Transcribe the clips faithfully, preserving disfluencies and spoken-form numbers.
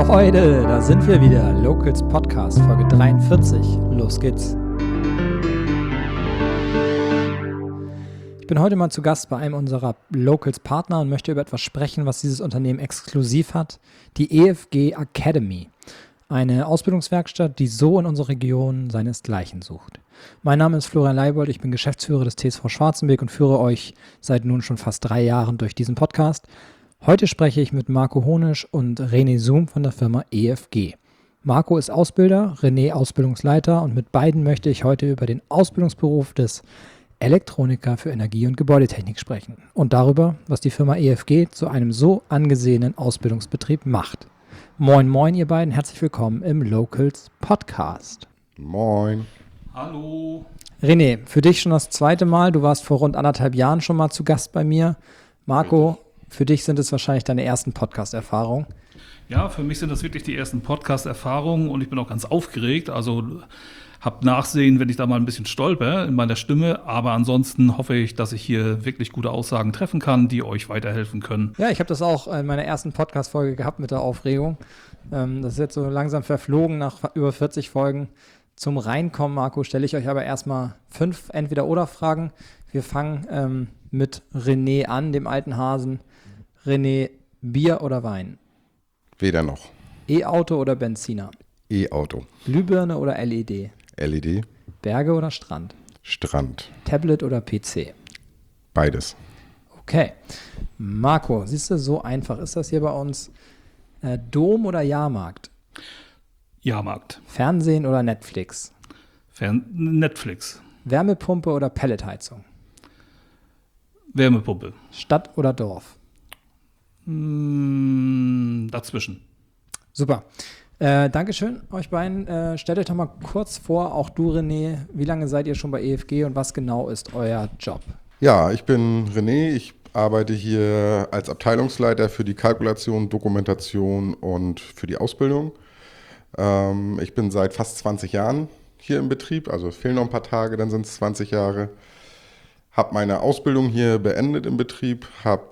Leute, da sind wir wieder. Locals Podcast, Folge dreiundvierzig. Los geht's. Ich bin heute mal zu Gast bei einem unserer Locals Partner und möchte über etwas sprechen, was dieses Unternehmen exklusiv hat. Die E F G Academy. Eine Ausbildungswerkstatt, die so in unserer Region seinesgleichen sucht. Mein Name ist Florian Leibold, ich bin Geschäftsführer des T S V Schwarzenberg und führe euch seit nun schon fast drei Jahren durch diesen Podcast. Heute spreche ich mit Marco Honisch und René Zoom von der Firma E F G. Marco ist Ausbilder, René Ausbildungsleiter und mit beiden möchte ich heute über den Ausbildungsberuf des Elektroniker für Energie- und Gebäudetechnik sprechen und darüber, was die Firma E F G zu einem so angesehenen Ausbildungsbetrieb macht. Moin, moin, ihr beiden, herzlich willkommen im Locals Podcast. Moin. Hallo. René, für dich schon das zweite Mal. Du warst vor rund anderthalb Jahren schon mal zu Gast bei mir. Marco, für dich sind es wahrscheinlich deine ersten Podcast-Erfahrungen. Ja, für mich sind das wirklich die ersten Podcast-Erfahrungen und ich bin auch ganz aufgeregt. Also hab Nachsehen, wenn ich da mal ein bisschen stolper in meiner Stimme. Aber ansonsten hoffe ich, dass ich hier wirklich gute Aussagen treffen kann, die euch weiterhelfen können. Ja, ich habe das auch in meiner ersten Podcast-Folge gehabt mit der Aufregung. Ähm, das ist jetzt so langsam verflogen nach über vierzig Folgen. Zum Reinkommen, Marco, stelle ich euch aber erstmal fünf Entweder-Oder-Fragen. Wir fangen ähm, mit René an, dem alten Hasen. René, Bier oder Wein? Weder noch. E-Auto oder Benziner? E-Auto. Glühbirne oder L E D? L E D. Berge oder Strand? Strand. Tablet oder P C? Beides. Okay. Marco, siehst du, so einfach ist das hier bei uns. Äh, Dom oder Jahrmarkt? Jahrmarkt. Fernsehen oder Netflix? Fern- Netflix. Wärmepumpe oder Pelletheizung? Wärmepumpe. Stadt oder Dorf? Mm, dazwischen. Super. Äh, Dankeschön euch beiden. Äh, stellt euch doch mal kurz vor, auch du René, wie lange seid ihr schon bei E F G und was genau ist euer Job? Ja, ich bin René. Ich arbeite hier als Abteilungsleiter für die Kalkulation, Dokumentation und für die Ausbildung. Ähm, ich bin seit fast zwanzig Jahren hier im Betrieb, also es fehlen noch ein paar Tage, dann sind es zwanzig Jahre. Habe meine Ausbildung hier beendet im Betrieb, habe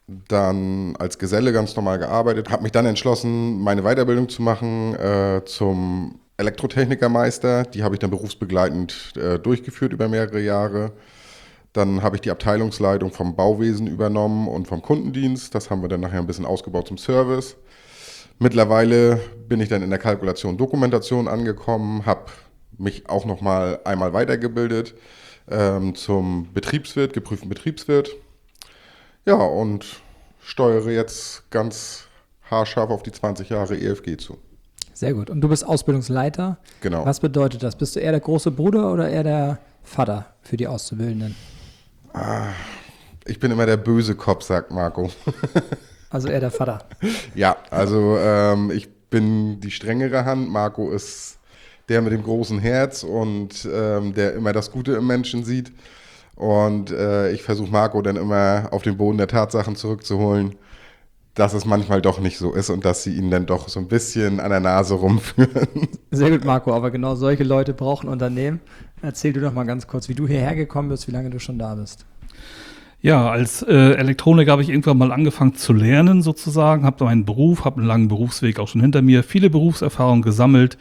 dann als Geselle ganz normal gearbeitet, habe mich dann entschlossen, meine Weiterbildung zu machen äh, zum Elektrotechnikermeister. Die habe ich dann berufsbegleitend äh, durchgeführt über mehrere Jahre. Dann habe ich die Abteilungsleitung vom Bauwesen übernommen und vom Kundendienst. Das haben wir dann nachher ein bisschen ausgebaut zum Service. Mittlerweile bin ich dann in der Kalkulation Dokumentation angekommen, habe mich auch noch mal einmal weitergebildet ähm, zum Betriebswirt, geprüften Betriebswirt. Ja, und steuere jetzt ganz haarscharf auf die zwanzig Jahre E F G zu. Sehr gut. Und du bist Ausbildungsleiter. Genau. Was bedeutet das? Bist du eher der große Bruder oder eher der Vater für die Auszubildenden? Ah, ich bin immer der böse Kopf, sagt Marco. Also eher der Vater. Ja, also ähm, ich bin die strengere Hand. Marco ist der mit dem großen Herz und ähm, der immer das Gute im Menschen sieht. Und äh, ich versuche Marco dann immer auf den Boden der Tatsachen zurückzuholen, dass es manchmal doch nicht so ist und dass sie ihn dann doch so ein bisschen an der Nase rumführen. Sehr gut, Marco, aber genau solche Leute brauchen Unternehmen. Erzähl du doch mal ganz kurz, wie du hierher gekommen bist, wie lange du schon da bist. Ja, als äh, Elektroniker habe ich irgendwann mal angefangen zu lernen sozusagen, habe meinen Beruf, habe einen langen Berufsweg auch schon hinter mir, viele Berufserfahrungen gesammelt.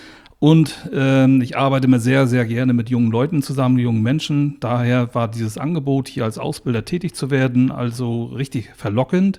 Und ähm, ich arbeite immer sehr, sehr gerne mit jungen Leuten zusammen, jungen Menschen. Daher war dieses Angebot, hier als Ausbilder tätig zu werden, also richtig verlockend.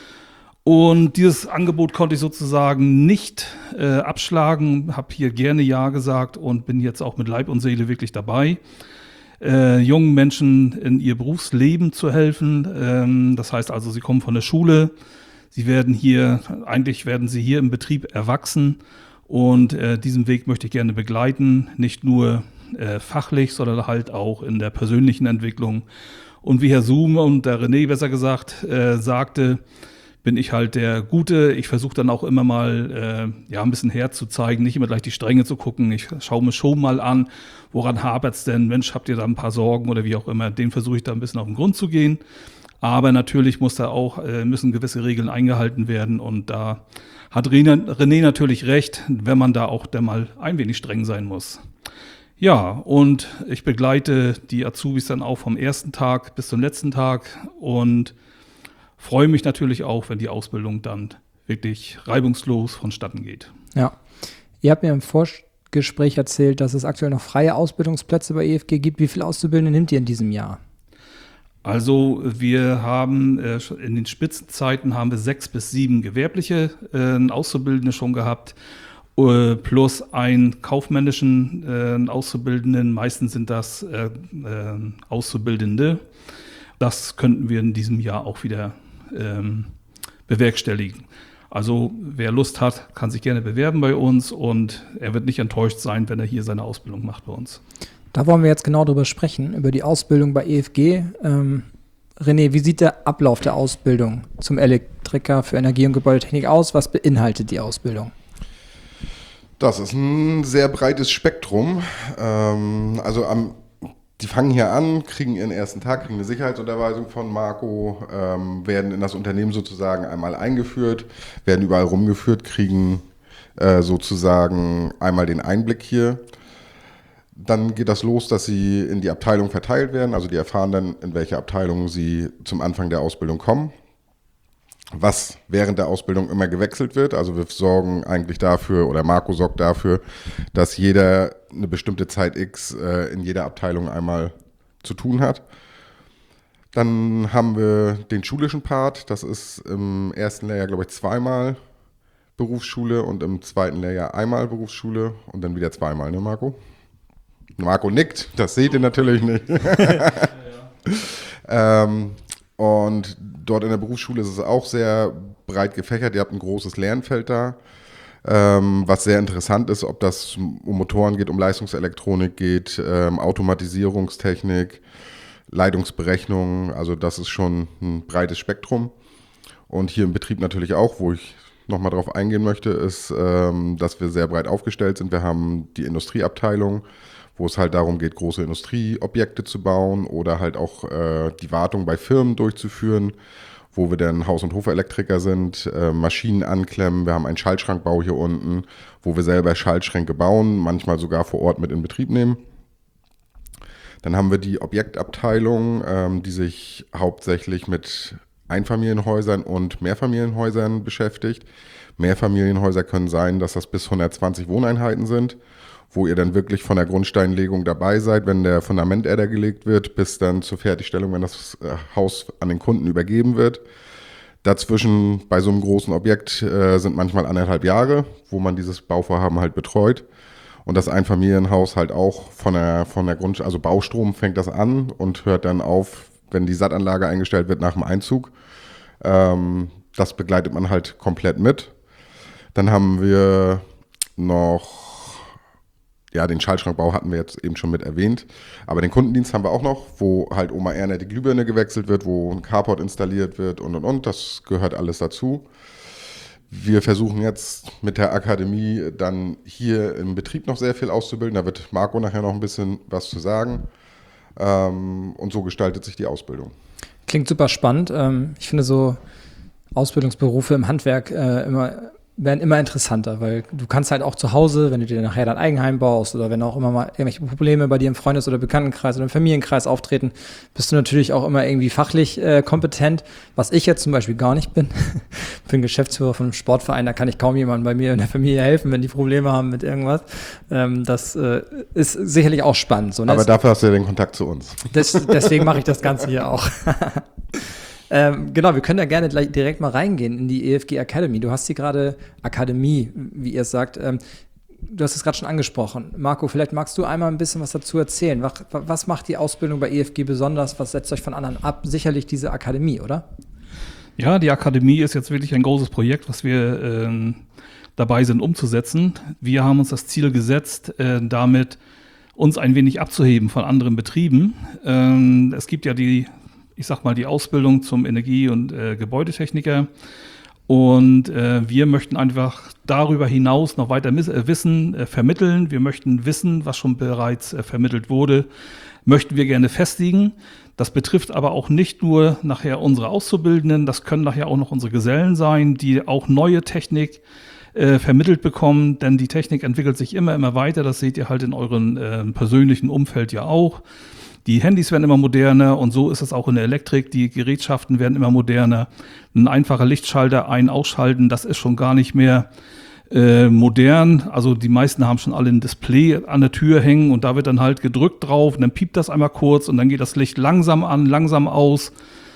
Und dieses Angebot konnte ich sozusagen nicht äh, abschlagen, habe hier gerne Ja gesagt und bin jetzt auch mit Leib und Seele wirklich dabei, äh, jungen Menschen in ihr Berufsleben zu helfen. Ähm, das heißt also, sie kommen von der Schule, sie werden hier, eigentlich werden sie hier im Betrieb erwachsen. Und äh, diesen Weg möchte ich gerne begleiten, nicht nur äh, fachlich, sondern halt auch in der persönlichen Entwicklung. Und wie Herr Zoom und der René besser gesagt äh, sagte, bin ich halt der Gute. Ich versuche dann auch immer mal äh, ja, ein bisschen herzuzeigen, nicht immer gleich die Stränge zu gucken. Ich schaue mir schon mal an, woran hapert's denn? Mensch, habt ihr da ein paar Sorgen oder wie auch immer? Den versuche ich da ein bisschen auf den Grund zu gehen. Aber natürlich muss da auch, äh, müssen gewisse Regeln eingehalten werden und da hat René, René natürlich recht, wenn man da auch dann mal ein wenig streng sein muss. Ja, und ich begleite die Azubis dann auch vom ersten Tag bis zum letzten Tag und freue mich natürlich auch, wenn die Ausbildung dann wirklich reibungslos vonstatten geht. Ja, ihr habt mir im Vorgespräch erzählt, dass es aktuell noch freie Ausbildungsplätze bei E F G gibt. Wie viele Auszubildende nimmt ihr in diesem Jahr? Also wir haben äh, in den Spitzenzeiten haben wir sechs bis sieben gewerbliche äh, Auszubildende schon gehabt, äh, plus einen kaufmännischen äh, Auszubildenden. Meistens sind das äh, äh, Auszubildende. Das könnten wir in diesem Jahr auch wieder ähm, bewerkstelligen. Also wer Lust hat, kann sich gerne bewerben bei uns und er wird nicht enttäuscht sein, wenn er hier seine Ausbildung macht bei uns. Da wollen wir jetzt genau drüber sprechen, über die Ausbildung bei E F G. Ähm, René, wie sieht der Ablauf der Ausbildung zum Elektriker für Energie- und Gebäudetechnik aus? Was beinhaltet die Ausbildung? Das ist ein sehr breites Spektrum. Ähm, also am, die fangen hier an, kriegen ihren ersten Tag, kriegen eine Sicherheitsunterweisung von Marco, ähm, werden in das Unternehmen sozusagen einmal eingeführt, werden überall rumgeführt, kriegen äh, sozusagen einmal den Einblick hier. Dann geht das los, dass sie in die Abteilung verteilt werden. Also die erfahren dann, in welche Abteilung sie zum Anfang der Ausbildung kommen. Was während der Ausbildung immer gewechselt wird. Also wir sorgen eigentlich dafür, oder Marco sorgt dafür, dass jeder eine bestimmte Zeit X äh, in jeder Abteilung einmal zu tun hat. Dann haben wir den schulischen Part. Das ist im ersten Lehrjahr, glaube ich, zweimal Berufsschule und im zweiten Lehrjahr einmal Berufsschule und dann wieder zweimal, ne Marco? Marco nickt, das seht ihr natürlich nicht. ja, ja. ähm, und dort in der Berufsschule ist es auch sehr breit gefächert. Ihr habt ein großes Lernfeld da, ähm, was sehr interessant ist, ob das um Motoren geht, um Leistungselektronik geht, ähm, Automatisierungstechnik, Leitungsberechnung. Also das ist schon ein breites Spektrum. Und hier im Betrieb natürlich auch, wo ich nochmal drauf eingehen möchte, ist, ähm, dass wir sehr breit aufgestellt sind. Wir haben die Industrieabteilung, wo es halt darum geht, große Industrieobjekte zu bauen oder halt auch äh, die Wartung bei Firmen durchzuführen, wo wir dann Haus- und Hofelektriker sind, äh, Maschinen anklemmen. Wir haben einen Schaltschrankbau hier unten, wo wir selber Schaltschränke bauen, manchmal sogar vor Ort mit in Betrieb nehmen. Dann haben wir die Objektabteilung, ähm, die sich hauptsächlich mit Einfamilienhäusern und Mehrfamilienhäusern beschäftigt. Mehrfamilienhäuser können sein, dass das bis hundertzwanzig Wohneinheiten sind, wo ihr dann wirklich von der Grundsteinlegung dabei seid, wenn der Fundamenterder gelegt wird, bis dann zur Fertigstellung, wenn das Haus an den Kunden übergeben wird. Dazwischen bei so einem großen Objekt äh, sind manchmal anderthalb Jahre, wo man dieses Bauvorhaben halt betreut. Und das Einfamilienhaus halt auch von der, von der Grund, also Baustrom fängt das an und hört dann auf, wenn die Sattanlage eingestellt wird nach dem Einzug. Ähm, das begleitet man halt komplett mit. Dann haben wir noch Ja, den Schaltschrankbau hatten wir jetzt eben schon mit erwähnt. Aber den Kundendienst haben wir auch noch, wo halt Oma Erna die Glühbirne gewechselt wird, wo ein Carport installiert wird und und und. Das gehört alles dazu. Wir versuchen jetzt mit der Akademie dann hier im Betrieb noch sehr viel auszubilden. Da wird Marco nachher noch ein bisschen was zu sagen. Und so gestaltet sich die Ausbildung. Klingt super spannend. Ich finde so Ausbildungsberufe im Handwerk immer werden immer interessanter, weil du kannst halt auch zu Hause, wenn du dir nachher dein Eigenheim baust oder wenn auch immer mal irgendwelche Probleme bei dir im Freundes- oder Bekanntenkreis oder im Familienkreis auftreten, bist du natürlich auch immer irgendwie fachlich äh, kompetent, was ich jetzt zum Beispiel gar nicht bin. Ich bin Geschäftsführer von einem Sportverein, da kann ich kaum jemandem bei mir in der Familie helfen, wenn die Probleme haben mit irgendwas. Ähm, das äh, ist sicherlich auch spannend. So, ne? Aber dafür hast du ja den Kontakt zu uns. Das, deswegen mache ich das Ganze hier auch. Ähm, genau, wir können da gerne gleich direkt mal reingehen in die E F G Academy. Du hast sie gerade, Akademie, wie ihr es sagt, ähm, du hast es gerade schon angesprochen. Marco, vielleicht magst du einmal ein bisschen was dazu erzählen. Was, was macht die Ausbildung bei E F G besonders? Was setzt euch von anderen ab? Sicherlich diese Akademie, oder? Ja, die Akademie ist jetzt wirklich ein großes Projekt, was wir ähm, dabei sind umzusetzen. Wir haben uns das Ziel gesetzt, äh, damit uns ein wenig abzuheben von anderen Betrieben. Ähm, es gibt ja die ich sag mal, die Ausbildung zum Energie- und äh, Gebäudetechniker. Und äh, wir möchten einfach darüber hinaus noch weiter miss- äh, Wissen äh, vermitteln. Wir möchten Wissen, was schon bereits äh, vermittelt wurde, möchten wir gerne festigen. Das betrifft aber auch nicht nur nachher unsere Auszubildenden, das können nachher auch noch unsere Gesellen sein, die auch neue Technik äh, vermittelt bekommen, denn die Technik entwickelt sich immer, immer weiter. Das seht ihr halt in eurem äh, persönlichen Umfeld ja auch. Die Handys werden immer moderner und so ist es auch in der Elektrik. Die Gerätschaften werden immer moderner. Ein einfacher Lichtschalter ein-, ausschalten, das ist schon gar nicht mehr äh, modern. Also die meisten haben schon alle ein Display an der Tür hängen und da wird dann halt gedrückt drauf und dann piept das einmal kurz und dann geht das Licht langsam an, langsam aus.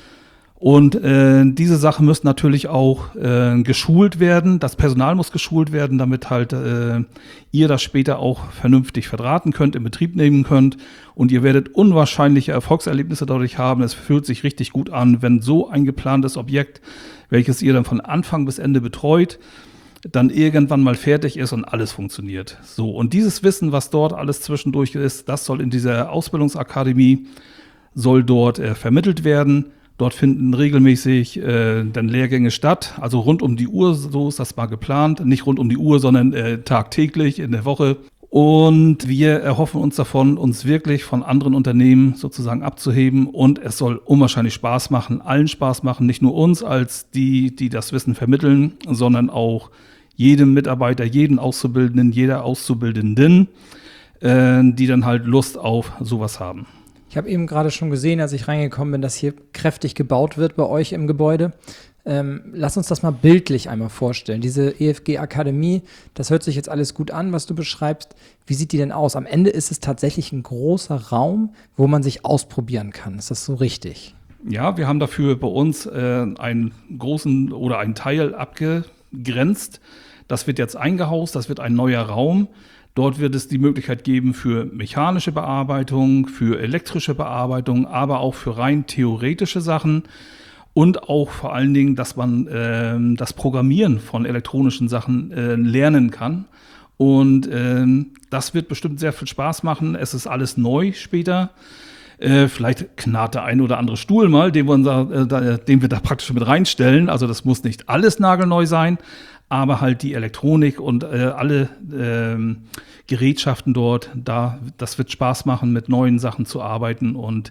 Und äh, diese Sachen müssen natürlich auch äh, geschult werden. Das Personal muss geschult werden, damit halt äh, ihr das später auch vernünftig verdrahten könnt, in Betrieb nehmen könnt. Und ihr werdet unwahrscheinliche Erfolgserlebnisse dadurch haben. Es fühlt sich richtig gut an, wenn so ein geplantes Objekt, welches ihr dann von Anfang bis Ende betreut, dann irgendwann mal fertig ist und alles funktioniert. So, und dieses Wissen, was dort alles zwischendurch ist, das soll in dieser Ausbildungsakademie, soll dort äh, vermittelt werden. Dort finden regelmäßig äh, dann Lehrgänge statt, also rund um die Uhr, so ist das mal geplant. Nicht rund um die Uhr, sondern äh, tagtäglich in der Woche. Und wir erhoffen uns davon, uns wirklich von anderen Unternehmen sozusagen abzuheben. Und es soll unwahrscheinlich Spaß machen, allen Spaß machen, nicht nur uns als die, die das Wissen vermitteln, sondern auch jedem Mitarbeiter, jeden Auszubildenden, jeder Auszubildenden, äh, die dann halt Lust auf sowas haben. Ich habe eben gerade schon gesehen, als ich reingekommen bin, dass hier kräftig gebaut wird bei euch im Gebäude. Ähm, lass uns das mal bildlich einmal vorstellen. Diese E F G-Akademie, das hört sich jetzt alles gut an, was du beschreibst. Wie sieht die denn aus? Am Ende ist es tatsächlich ein großer Raum, wo man sich ausprobieren kann. Ist das so richtig? Ja, wir haben dafür bei uns äh, einen großen oder einen Teil abgegrenzt. Das wird jetzt eingehaust, das wird ein neuer Raum. Dort wird es die Möglichkeit geben für mechanische Bearbeitung, für elektrische Bearbeitung, aber auch für rein theoretische Sachen und auch vor allen Dingen, dass man äh, das Programmieren von elektronischen Sachen äh, lernen kann. Und äh, das wird bestimmt sehr viel Spaß machen. Es ist alles neu später. Äh, vielleicht knarrt der ein oder andere Stuhl mal, den wir, da, äh, da, den wir da praktisch mit reinstellen. Also das muss nicht alles nagelneu sein. Aber halt die Elektronik und äh, alle ähm, Gerätschaften dort, da, das wird Spaß machen, mit neuen Sachen zu arbeiten. Und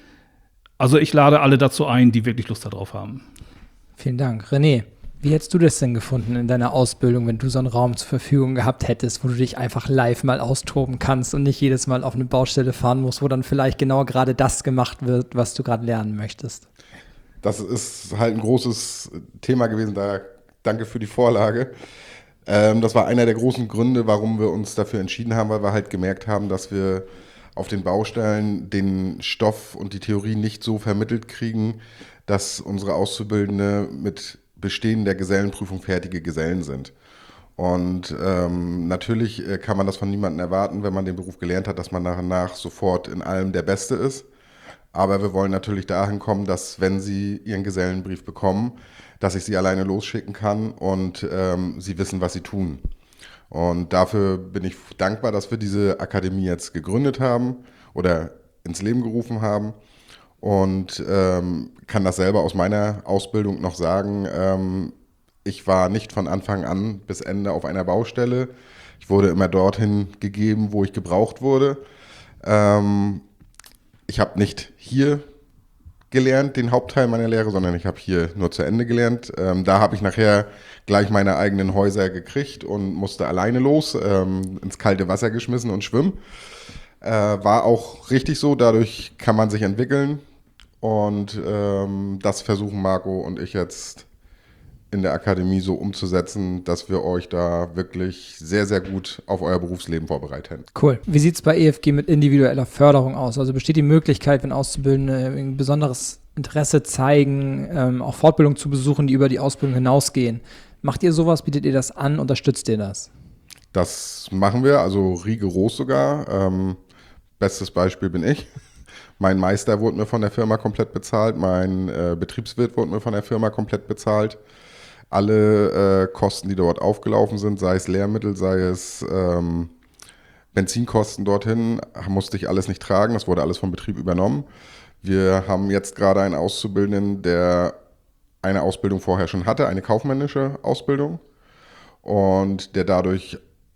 also ich lade alle dazu ein, die wirklich Lust darauf haben. Vielen Dank. René, wie hättest du das denn gefunden in deiner Ausbildung, wenn du so einen Raum zur Verfügung gehabt hättest, wo du dich einfach live mal austoben kannst und nicht jedes Mal auf eine Baustelle fahren musst, wo dann vielleicht genau gerade das gemacht wird, was du gerade lernen möchtest? Das ist halt ein großes Thema gewesen, da danke für die Vorlage. Ähm, das war einer der großen Gründe, warum wir uns dafür entschieden haben, weil wir halt gemerkt haben, dass wir auf den Baustellen den Stoff und die Theorie nicht so vermittelt kriegen, dass unsere Auszubildende mit Bestehen der Gesellenprüfung fertige Gesellen sind. Und ähm, natürlich kann man das von niemandem erwarten, wenn man den Beruf gelernt hat, dass man nach und nach sofort in allem der Beste ist. Aber wir wollen natürlich dahin kommen, dass wenn Sie Ihren Gesellenbrief bekommen, dass ich Sie alleine losschicken kann und ähm, Sie wissen, was Sie tun. Und dafür bin ich dankbar, dass wir diese Akademie jetzt gegründet haben oder ins Leben gerufen haben und ähm, kann das selber aus meiner Ausbildung noch sagen. Ähm, ich war nicht von Anfang an bis Ende auf einer Baustelle. Ich wurde immer dorthin gegeben, wo ich gebraucht wurde. Ähm, Ich habe nicht hier gelernt, den Hauptteil meiner Lehre, sondern ich habe hier nur zu Ende gelernt. Ähm, da habe ich nachher gleich meine eigenen Häuser gekriegt und musste alleine los, ähm, ins kalte Wasser geschmissen und schwimmen. Äh, war auch richtig so, dadurch kann man sich entwickeln. Und ähm, das versuchen Marco und ich jetzt in der Akademie so umzusetzen, dass wir euch da wirklich sehr, sehr gut auf euer Berufsleben vorbereiten. Cool. Wie sieht es bei E F G mit individueller Förderung aus? Also besteht die Möglichkeit, wenn Auszubildende ein besonderes Interesse zeigen, ähm, auch Fortbildungen zu besuchen, die über die Ausbildung hinausgehen? Macht ihr sowas? Bietet ihr das an? Unterstützt ihr das? Das machen wir, also rigoros sogar. Ähm, bestes Beispiel bin ich. Mein Meister wurde mir von der Firma komplett bezahlt, mein äh, Betriebswirt wurde mir von der Firma komplett bezahlt. Alle äh, Kosten, die dort aufgelaufen sind, sei es Lehrmittel, sei es ähm, Benzinkosten dorthin, musste ich alles nicht tragen. Das wurde alles vom Betrieb übernommen. Wir haben jetzt gerade einen Auszubildenden, der eine Ausbildung vorher schon hatte, eine kaufmännische Ausbildung. Und der dadurch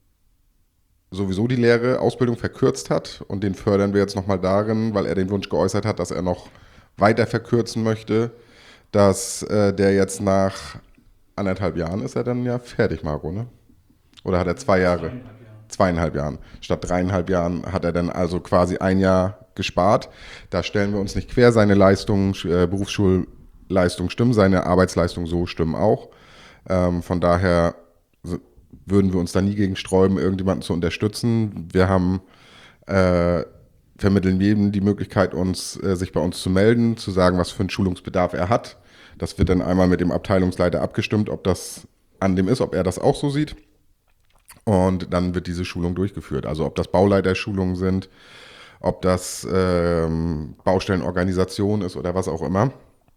sowieso die Lehre Ausbildung verkürzt hat. Und den fördern wir jetzt nochmal darin, weil er den Wunsch geäußert hat, dass er noch weiter verkürzen möchte, dass äh, der jetzt nach anderthalb Jahren ist er dann ja fertig, Marco, ne? Oder hat er zwei Jahre? zweieinhalb Jahren. Statt dreieinhalb Jahren hat er dann also quasi ein Jahr gespart. Da stellen wir uns nicht quer. Seine Leistungen, äh, Berufsschulleistungen stimmen, seine Arbeitsleistungen so stimmen auch. Ähm, von daher würden wir uns da nie gegen sträuben, irgendjemanden zu unterstützen. Wir haben äh, vermitteln jedem die Möglichkeit, uns äh, sich bei uns zu melden, zu sagen, was für einen Schulungsbedarf er hat. Das wird dann einmal mit dem Abteilungsleiter abgestimmt, ob das an dem ist, ob er das auch so sieht. Und dann wird diese Schulung durchgeführt. Also ob das Bauleiterschulungen sind, ob das ähm, Baustellenorganisation ist oder was auch immer.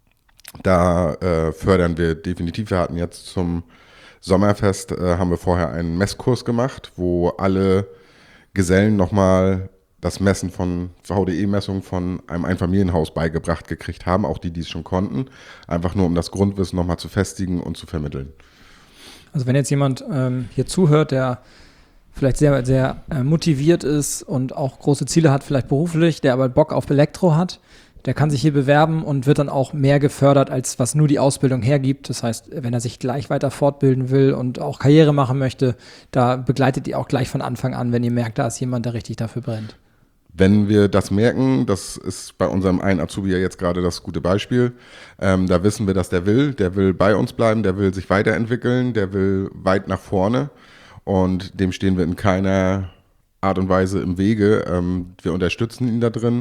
Da äh, fördern wir definitiv. Wir hatten jetzt zum Sommerfest, äh, haben wir vorher einen Messkurs gemacht, wo alle Gesellen nochmal das Messen von V D E-Messungen von einem Einfamilienhaus beigebracht gekriegt haben, auch die, die es schon konnten, einfach nur um das Grundwissen nochmal zu festigen und zu vermitteln. Also wenn jetzt jemand ähm, hier zuhört, der vielleicht sehr, sehr äh, motiviert ist und auch große Ziele hat, vielleicht beruflich, der aber Bock auf Elektro hat, der kann sich hier bewerben und wird dann auch mehr gefördert, als was nur die Ausbildung hergibt. Das heißt, wenn er sich gleich weiter fortbilden will und auch Karriere machen möchte, da begleitet ihr auch gleich von Anfang an, wenn ihr merkt, da ist jemand, der richtig dafür brennt. Wenn wir das merken, das ist bei unserem einen Azubi ja jetzt gerade das gute Beispiel, ähm, da wissen wir, dass der will, der will bei uns bleiben, der will sich weiterentwickeln, der will weit nach vorne und dem stehen wir in keiner Art und Weise im Wege. Ähm, wir unterstützen ihn da drin,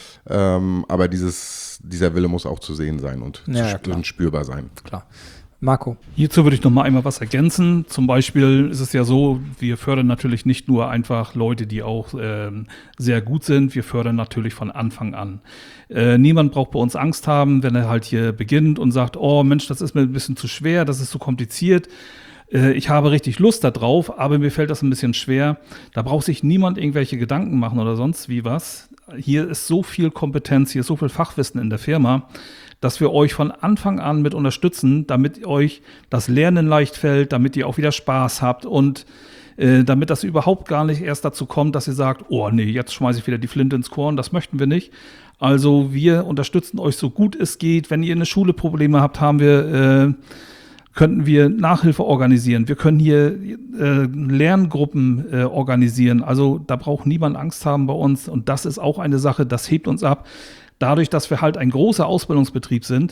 ähm, aber dieses, dieser Wille muss auch zu sehen sein und ja, zu, ja, spürbar sein. Klar. Marco. Hierzu würde ich noch mal einmal was ergänzen. Zum Beispiel ist es ja so, wir fördern natürlich nicht nur einfach Leute, die auch ähm, sehr gut sind. Wir fördern natürlich von Anfang an. Äh, niemand braucht bei uns Angst haben, wenn er halt hier beginnt und sagt, oh Mensch, das ist mir ein bisschen zu schwer, das ist zu kompliziert. Äh, ich habe richtig Lust da drauf, aber mir fällt das ein bisschen schwer. Da braucht sich niemand irgendwelche Gedanken machen oder sonst wie was. Hier ist so viel Kompetenz, hier ist so viel Fachwissen in der Firma, dass wir euch von Anfang an mit unterstützen, damit euch das Lernen leicht fällt, damit ihr auch wieder Spaß habt und äh, damit das überhaupt gar nicht erst dazu kommt, dass ihr sagt, oh nee, jetzt schmeiße ich wieder die Flinte ins Korn, das möchten wir nicht. Also wir unterstützen euch so gut es geht. Wenn ihr in der Schule Probleme habt, haben wir, äh, könnten wir Nachhilfe organisieren. Wir können hier äh, Lerngruppen äh, organisieren. Also da braucht niemand Angst haben bei uns und das ist auch eine Sache, das hebt uns ab. Dadurch, dass wir halt ein großer Ausbildungsbetrieb sind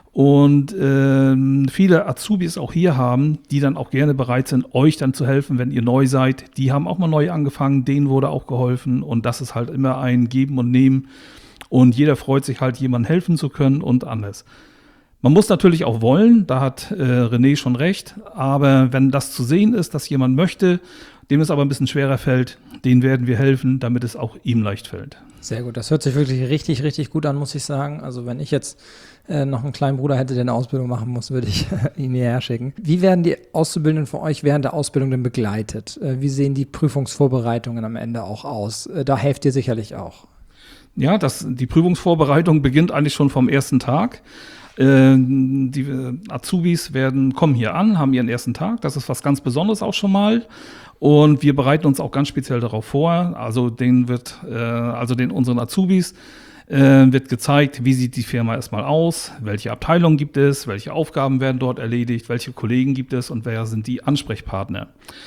und äh, viele Azubis auch hier haben, die dann auch gerne bereit sind, euch dann zu helfen, wenn ihr neu seid. Die haben auch mal neu angefangen, denen wurde auch geholfen und das ist halt immer ein Geben und Nehmen und jeder freut sich halt, jemandem helfen zu können und alles. Man muss natürlich auch wollen, da hat äh, René schon recht, aber wenn das zu sehen ist, dass jemand möchte, dem es aber ein bisschen schwerer fällt, den werden wir helfen, damit es auch ihm leicht fällt. Sehr gut, das hört sich wirklich richtig, richtig gut an, muss ich sagen. Also wenn ich jetzt äh, noch einen kleinen Bruder hätte, der eine Ausbildung machen muss, würde ich ihn hierher schicken. Wie werden die Auszubildenden von euch während der Ausbildung denn begleitet? Äh, wie sehen die Prüfungsvorbereitungen am Ende auch aus? Äh, da helft ihr sicherlich auch. Ja, das, die Prüfungsvorbereitung beginnt eigentlich schon vom ersten Tag. Äh, die äh, Azubis werden, kommen hier an, haben ihren ersten Tag. Das ist was ganz Besonderes auch schon mal. Und wir bereiten uns auch ganz speziell darauf vor. Also den wird, äh, also den unseren Azubis äh, wird gezeigt, wie sieht die Firma erstmal aus, welche Abteilungen gibt es, welche Aufgaben werden dort erledigt, welche Kollegen gibt es und wer sind die Ansprechpartner.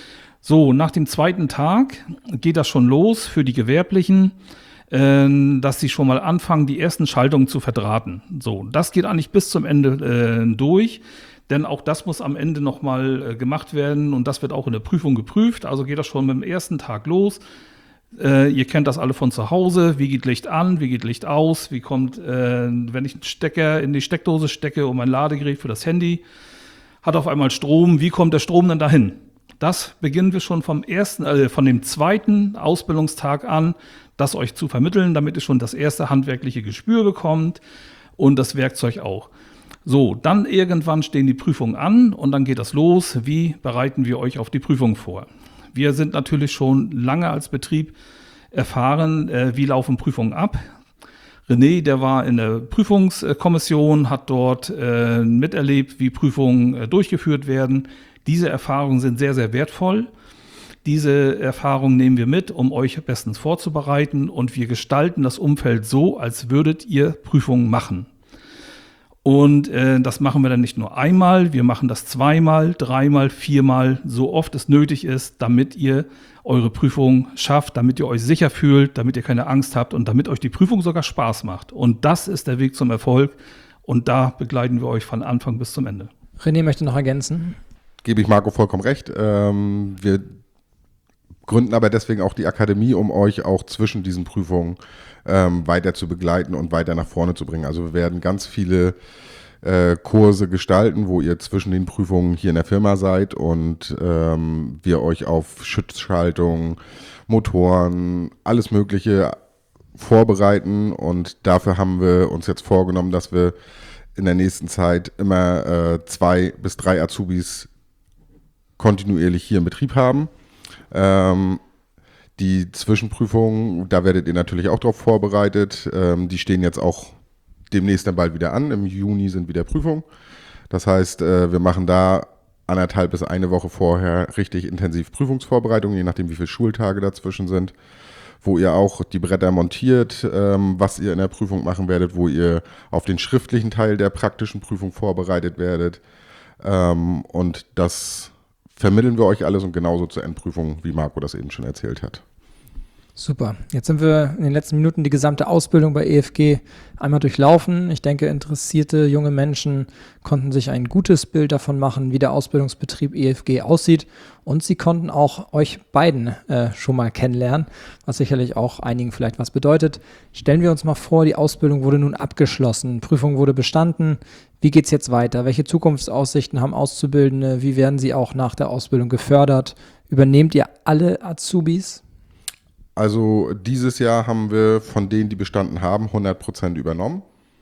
So, nach dem zweiten Tag geht das schon los für die Gewerblichen, äh, dass sie schon mal anfangen, die ersten Schaltungen zu verdrahten. So, das geht eigentlich bis zum Ende äh, durch. Denn auch das muss am Ende nochmal äh, gemacht werden und das wird auch in der Prüfung geprüft. Also geht das schon mit dem ersten Tag los. Äh, ihr kennt das alle von zu Hause. Wie geht Licht an? Wie geht Licht aus? Wie kommt, äh, wenn ich einen Stecker in die Steckdose stecke und mein Ladegerät für das Handy hat auf einmal Strom. Wie kommt der Strom dann dahin? Das beginnen wir schon vom ersten, äh, von dem zweiten Ausbildungstag an, das euch zu vermitteln, damit ihr schon das erste handwerkliche Gespür bekommt und das Werkzeug auch. So, dann irgendwann stehen die Prüfungen an und dann geht das los. Wie bereiten wir euch auf die Prüfung vor? Wir sind natürlich schon lange als Betrieb erfahren, äh, wie laufen Prüfungen ab. René, der war in der Prüfungskommission, hat dort äh, miterlebt, wie Prüfungen äh, durchgeführt werden. Diese Erfahrungen sind sehr, sehr wertvoll. Diese Erfahrungen nehmen wir mit, um euch bestens vorzubereiten und wir gestalten das Umfeld so, als würdet ihr Prüfungen machen. Und äh, das machen wir dann nicht nur einmal, wir machen das zweimal, dreimal, viermal, so oft es nötig ist, damit ihr eure Prüfung schafft, damit ihr euch sicher fühlt, damit ihr keine Angst habt und damit euch die Prüfung sogar Spaß macht. Und das ist der Weg zum Erfolg und da begleiten wir euch von Anfang bis zum Ende. René möchte noch ergänzen. Gebe ich Marco vollkommen recht. Ähm, wir gründen aber deswegen auch die Akademie, um euch auch zwischen diesen Prüfungen ähm, weiter zu begleiten und weiter nach vorne zu bringen. Also wir werden ganz viele äh, Kurse gestalten, wo ihr zwischen den Prüfungen hier in der Firma seid und ähm, wir euch auf Schutzschaltung, Motoren, alles Mögliche vorbereiten. Und dafür haben wir uns jetzt vorgenommen, dass wir in der nächsten Zeit immer äh, zwei bis drei Azubis kontinuierlich hier im Betrieb haben. Ähm, die Zwischenprüfungen, da werdet ihr natürlich auch darauf vorbereitet. Ähm, die stehen jetzt auch demnächst dann bald wieder an. Im Juni sind wieder Prüfungen. Das heißt, äh, wir machen da anderthalb bis eine Woche vorher richtig intensiv Prüfungsvorbereitungen, je nachdem wie viele Schultage dazwischen sind, wo ihr auch die Bretter montiert, ähm, was ihr in der Prüfung machen werdet, wo ihr auf den schriftlichen Teil der praktischen Prüfung vorbereitet werdet. Ähm, und das vermitteln wir euch alles und genauso zur Endprüfung, wie Marco das eben schon erzählt hat. Super. Jetzt sind wir in den letzten Minuten die gesamte Ausbildung bei E F G einmal durchlaufen. Ich denke, interessierte junge Menschen konnten sich ein gutes Bild davon machen, wie der Ausbildungsbetrieb E F G aussieht. Und sie konnten auch euch beiden äh, schon mal kennenlernen, was sicherlich auch einigen vielleicht was bedeutet. Stellen wir uns mal vor, die Ausbildung wurde nun abgeschlossen, Prüfung wurde bestanden. Wie geht's jetzt weiter? Welche Zukunftsaussichten haben Auszubildende? Wie werden sie auch nach der Ausbildung gefördert? Übernehmt ihr alle Azubis? Also dieses Jahr haben wir von denen, die bestanden haben, hundert Prozent übernommen.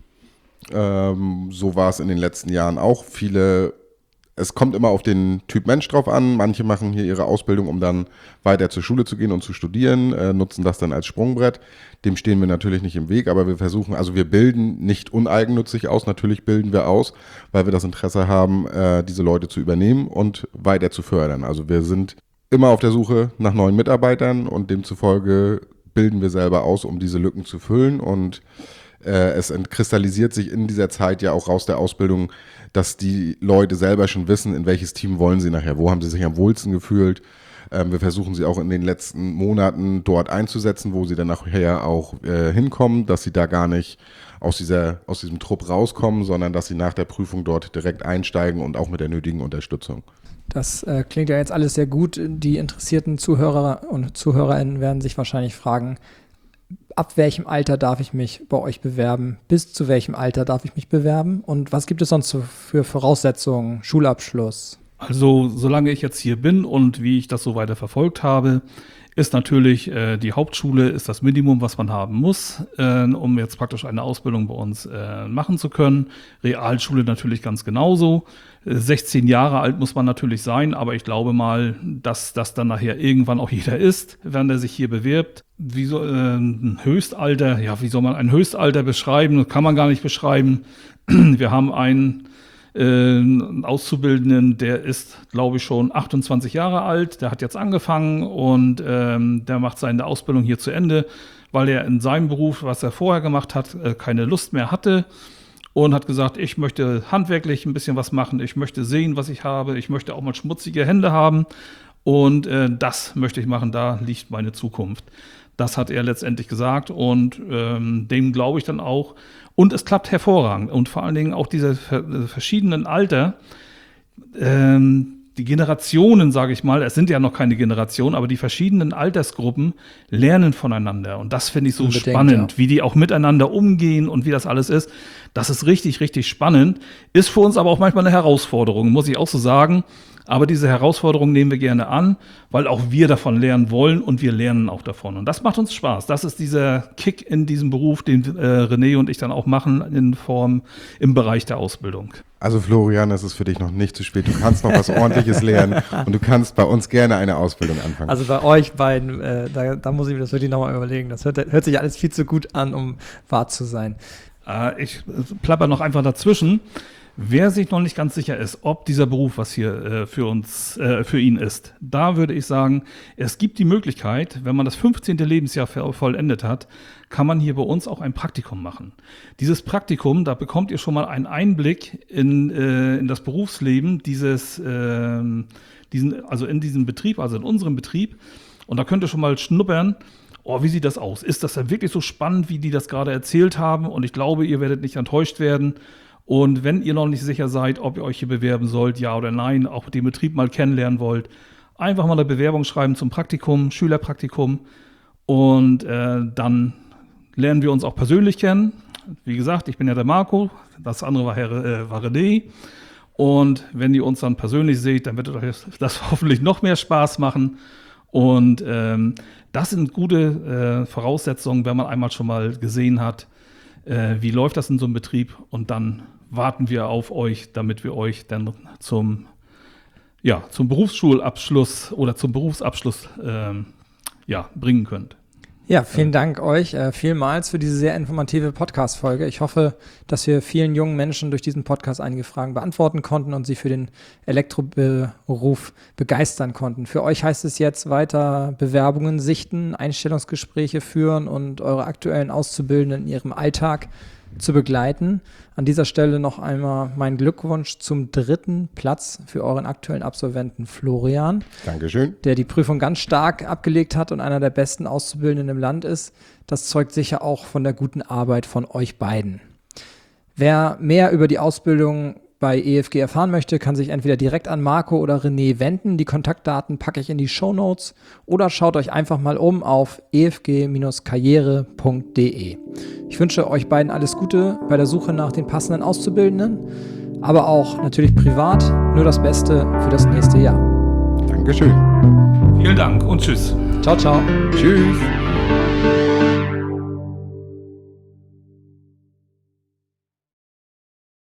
Ähm, so war es in den letzten Jahren auch. Viele, es kommt immer auf den Typ Mensch drauf an. Manche machen hier ihre Ausbildung, um dann weiter zur Schule zu gehen und zu studieren, äh, nutzen das dann als Sprungbrett. Dem stehen wir natürlich nicht im Weg, aber wir versuchen, also wir bilden nicht uneigennützig aus. Natürlich bilden wir aus, weil wir das Interesse haben, äh, diese Leute zu übernehmen und weiter zu fördern. Also wir sind immer auf der Suche nach neuen Mitarbeitern und demzufolge bilden wir selber aus, um diese Lücken zu füllen. Und äh, es entkristallisiert sich in dieser Zeit ja auch raus der Ausbildung, dass die Leute selber schon wissen, in welches Team wollen sie nachher, wo haben sie sich am wohlsten gefühlt. Ähm, wir versuchen sie auch in den letzten Monaten dort einzusetzen, wo sie dann nachher auch äh, hinkommen, dass sie da gar nicht aus, dieser, aus diesem Trupp rauskommen, sondern dass sie nach der Prüfung dort direkt einsteigen und auch mit der nötigen Unterstützung. Das äh, klingt ja jetzt alles sehr gut. Die interessierten Zuhörer und ZuhörerInnen werden sich wahrscheinlich fragen, ab welchem Alter darf ich mich bei euch bewerben? Bis zu welchem Alter darf ich mich bewerben? Und was gibt es sonst für Voraussetzungen? Schulabschluss? Also solange ich jetzt hier bin und wie ich das so weiter verfolgt habe, ist natürlich äh, die Hauptschule ist das Minimum, was man haben muss, äh, um jetzt praktisch eine Ausbildung bei uns äh, machen zu können. Realschule natürlich ganz genauso. Äh, sechzehn Jahre alt muss man natürlich sein, aber ich glaube mal, dass das dann nachher irgendwann auch jeder ist, wenn der sich hier bewirbt. Wie so, äh, ein Höchstalter, ja, wie soll man ein Höchstalter beschreiben? Das kann man gar nicht beschreiben. Wir haben einen Einen Auszubildenden, der ist, glaube ich, schon achtundzwanzig Jahre alt, der hat jetzt angefangen und ähm, der macht seine Ausbildung hier zu Ende, weil er in seinem Beruf, was er vorher gemacht hat, äh, keine Lust mehr hatte und hat gesagt, ich möchte handwerklich ein bisschen was machen, ich möchte sehen, was ich habe, ich möchte auch mal schmutzige Hände haben und äh, das möchte ich machen, da liegt meine Zukunft. Das hat er letztendlich gesagt und ähm, dem glaube ich dann auch. Und es klappt hervorragend. Und vor allen Dingen auch diese verschiedenen Alter, ähm, die Generationen, sage ich mal, es sind ja noch keine Generationen, aber die verschiedenen Altersgruppen lernen voneinander. Und das finde ich so Unbedingt, spannend, ja. Wie die auch miteinander umgehen und wie das alles ist. Das ist richtig, richtig spannend. Ist für uns aber auch manchmal eine Herausforderung, muss ich auch so sagen. Aber diese Herausforderung nehmen wir gerne an, weil auch wir davon lernen wollen und wir lernen auch davon. Und das macht uns Spaß. Das ist dieser Kick in diesem Beruf, den äh, René und ich dann auch machen in Form im Bereich der Ausbildung. Also Florian, es ist für dich noch nicht zu spät. Du kannst noch was Ordentliches lernen und du kannst bei uns gerne eine Ausbildung anfangen. Also bei euch beiden, äh, da, da muss ich mir das wirklich nochmal überlegen. Das hört, hört sich alles viel zu gut an, um wahr zu sein. Äh, ich plapper noch einfach dazwischen. Wer sich noch nicht ganz sicher ist, ob dieser Beruf, was hier äh, für uns, äh, für ihn ist, da würde ich sagen, es gibt die Möglichkeit, wenn man das fünfzehnte Lebensjahr vollendet hat, kann man hier bei uns auch ein Praktikum machen. Dieses Praktikum, da bekommt ihr schon mal einen Einblick in, äh, in das Berufsleben dieses, äh, diesen, also in diesem Betrieb, also in unserem Betrieb. Und da könnt ihr schon mal schnuppern, oh, wie sieht das aus? Ist das denn wirklich so spannend, wie die das gerade erzählt haben? Und ich glaube, ihr werdet nicht enttäuscht werden. Und wenn ihr noch nicht sicher seid, ob ihr euch hier bewerben sollt, ja oder nein, auch den Betrieb mal kennenlernen wollt, einfach mal eine Bewerbung schreiben zum Praktikum, Schülerpraktikum. Und äh, dann lernen wir uns auch persönlich kennen. Wie gesagt, ich bin ja der Marco, das andere war, Herr, äh, war René. Und wenn ihr uns dann persönlich seht, dann wird euch das hoffentlich noch mehr Spaß machen. Und ähm, das sind gute äh, Voraussetzungen, wenn man einmal schon mal gesehen hat, äh, wie läuft das in so einem Betrieb. Und dann warten wir auf euch, damit wir euch dann zum, ja, zum Berufsschulabschluss oder zum Berufsabschluss ähm, ja, bringen könnt. Ja, vielen Dank euch äh, vielmals für diese sehr informative Podcast-Folge. Ich hoffe, dass wir vielen jungen Menschen durch diesen Podcast einige Fragen beantworten konnten und sie für den Elektroberuf begeistern konnten. Für euch heißt es jetzt weiter Bewerbungen sichten, Einstellungsgespräche führen und eure aktuellen Auszubildenden in ihrem Alltag zu begleiten. An dieser Stelle noch einmal mein Glückwunsch zum dritten Platz für euren aktuellen Absolventen Florian. Dankeschön. Der die Prüfung ganz stark abgelegt hat und einer der besten Auszubildenden im Land ist. Das zeugt sicher auch von der guten Arbeit von euch beiden. Wer mehr über die Ausbildung bei E F G erfahren möchte, kann sich entweder direkt an Marco oder René wenden. Die Kontaktdaten packe ich in die Shownotes oder schaut euch einfach mal um auf e f g Bindestrich karriere Punkt d e. Ich wünsche euch beiden alles Gute bei der Suche nach den passenden Auszubildenden, aber auch natürlich privat nur das Beste für das nächste Jahr. Dankeschön. Vielen Dank und tschüss. Ciao, ciao. Tschüss.